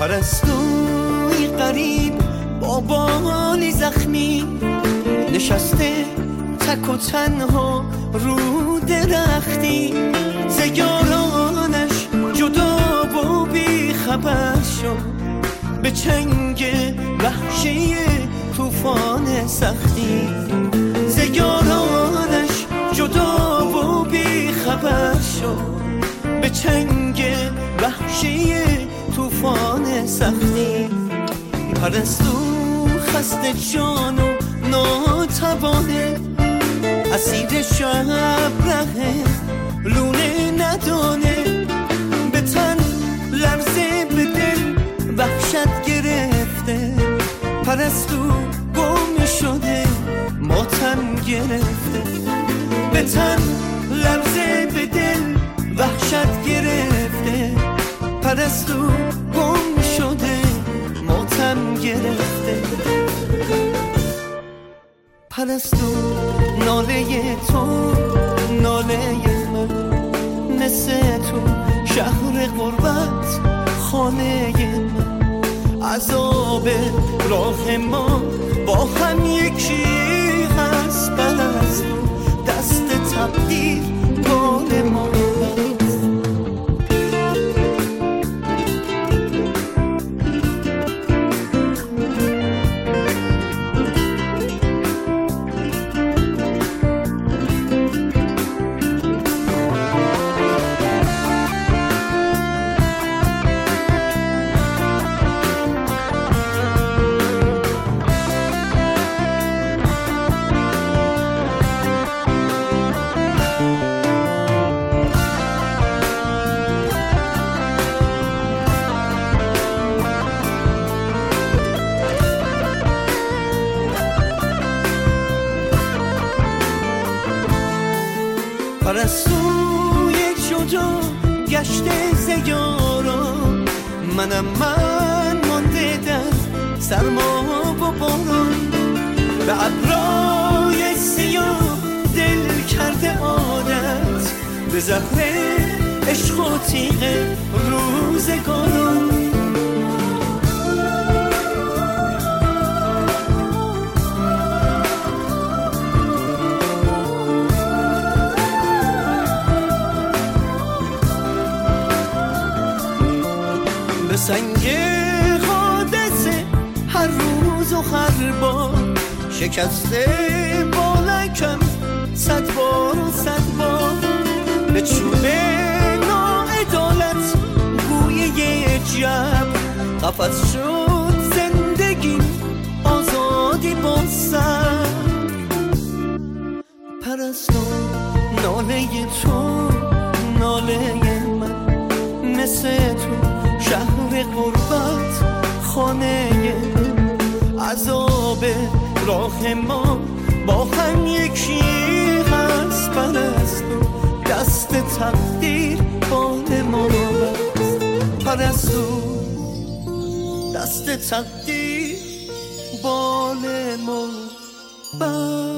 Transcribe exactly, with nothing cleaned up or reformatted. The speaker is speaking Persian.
پرستوی قریب با بالی زخمی نشسته تک و تنها رو درختی، زیارانش جدا و بی خبر شد به چنگ وحشی طوفان سختی، زیارانش جدا و بی خبر شد به چنگ وحشی طوفان سختی. پرستو خسته جان و ناتوانه، اسیر شب ره لونه ندانه، به تن لرزه به دل وحشت گرفته، پرستو گم شده ماتم گرفته، به تن لرزه به دل وحشت گرفته، پرستو گم شده ماتم گرفته. پرستو ناله تو ناله من، مثل تو شهر غربت خانه من، عذاب راه ما با هم یکی هست، پرستو دست تقدیر بال ما هست. پرستوی جدا گشته زیاران، منم من مانده در سرما و باران، به ابرای سیاه دل کرده عادت، به زهر عشق و تیغ روزگاران. به سنگ حادثه هر روز و هر بار، شکسته بالکم صد بار و صد بار، به چوب ناعدالت گوی یه جب، قفس شد زندگی آزادی با سر. پرستو ناله تو ناله من، مثل تو شهر غربت خانه من، عذاب راه ما با هم یکی هست، پرستو دست تقدیر بال ما هست، پرستو دست تقدیر بال ما بست.